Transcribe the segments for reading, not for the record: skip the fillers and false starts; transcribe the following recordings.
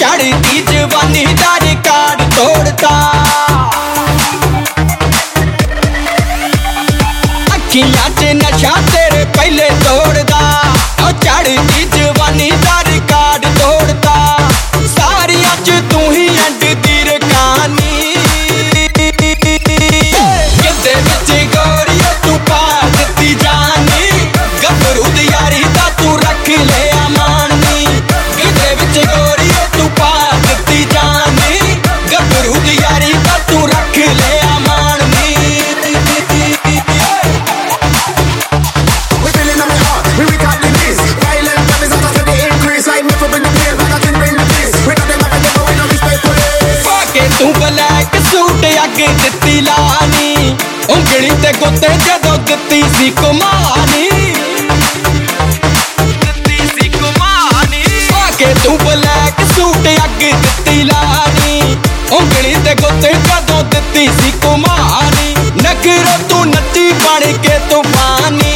चढ़ती जवानी दा रिकॉर्ड तोड़ता अखियां च नशा तेरे पहले तोड़दा चढ़ती जवानी दा रिकॉर्ड तोड़ता सारियां च तू ही एंड दी रकानी किते विच गोरिया तू पा दित्ती जानी गभरू दी यारी दा तू रख ले अमानी किते विच गोरिया तू पा दित्ती जानी गभरू दी यारी दा तू रख ले अमानी तू ब्लैक सूट अगे दित्ती लानी उंगली ते गुत्ते जदों दित्ती सी कुमानी आके तू ब्लैक सूट अगे दित्ती लानी उंगली ते गुत्ते जदों दित्ती सी कुमानी नखरो तू नच्ची बन के तूफानी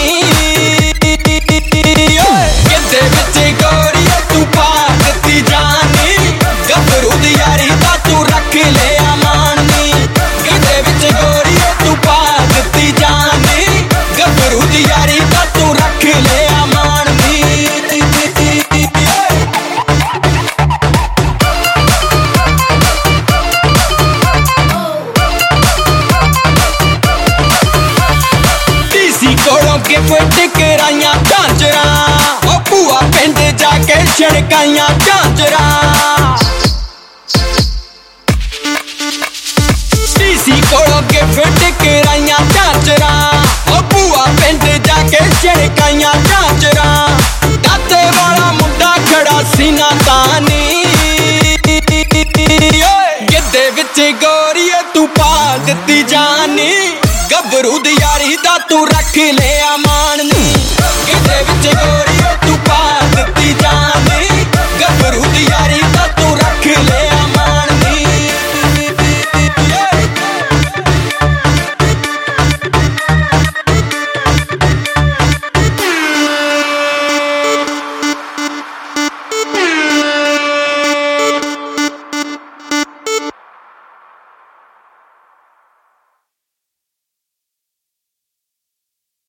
किते विच गोरिया तू पा दित्ती जानी गभरू दी यारी दा तू रख ले अमानी किते विच गोरिया तू पा दित्ती जानी गभरू दी यारी दा तू रख ले अमानी डीसी कोलों गिफ्ट कराइयां झांजरां ओ भूआ पिंड जाके छड़काइयां झांजरां डीसी कोलों गिफ्ट